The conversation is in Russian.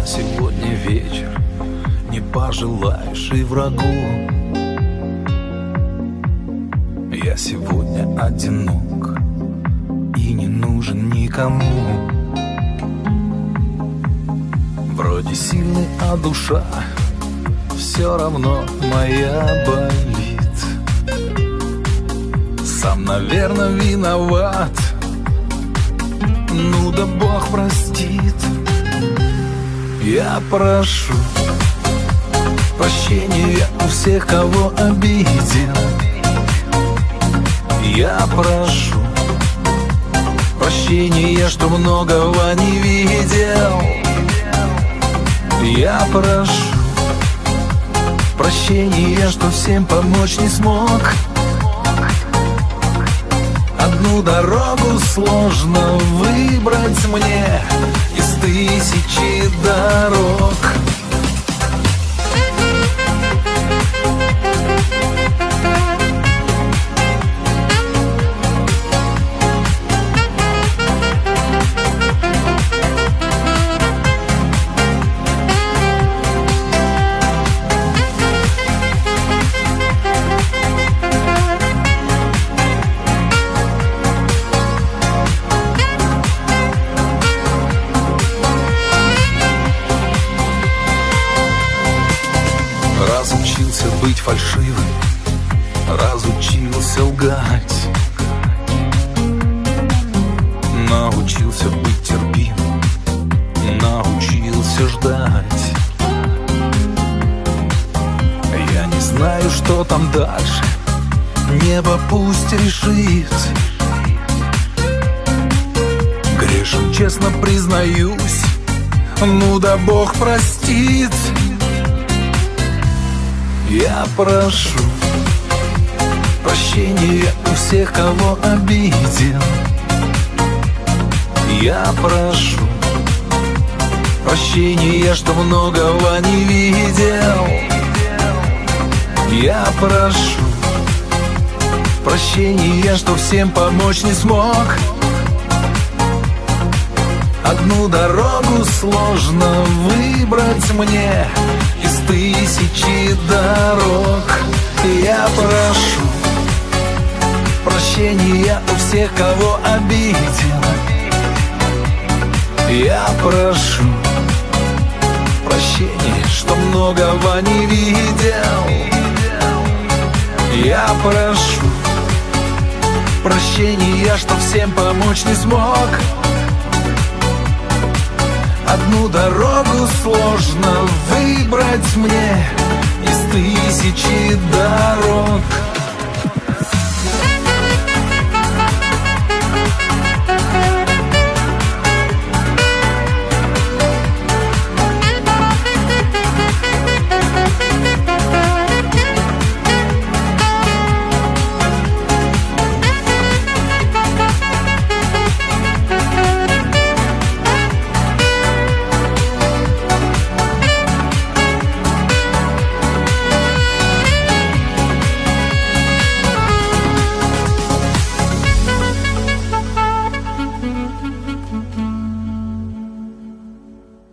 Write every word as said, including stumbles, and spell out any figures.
сегодня вечер не пожелаешь и врагу. Я сегодня одинок и не нужен никому. Вроде сильный, а душа все равно моя болит. Сам, наверное, виноват, ну да Бог простит. Я прошу прощения у всех, кого обидел. Я прошу прощения, что многого не видел. Я прошу прощения, что всем помочь не смог. Одну дорогу сложно выбрать мне из тысячи дорог. Разучился быть фальшивым, разучился лгать, научился быть терпимым, научился ждать. Я не знаю, что там дальше, небо пусть решит. Грешен, честно признаюсь, ну да Бог простит. Я прошу прощения у всех, кого обидел. Я прошу прощения, что многого не видел. Я прошу прощения, что всем помочь не смог. Одну дорогу сложно выбрать мне из тысячи дорог. Я прошу прощения у всех, кого обидел. Я прошу прощения, что многого не видел. Я прошу прощения, что всем помочь не смог. Одну дорогу сложно выбрать мне из тысячи дорог.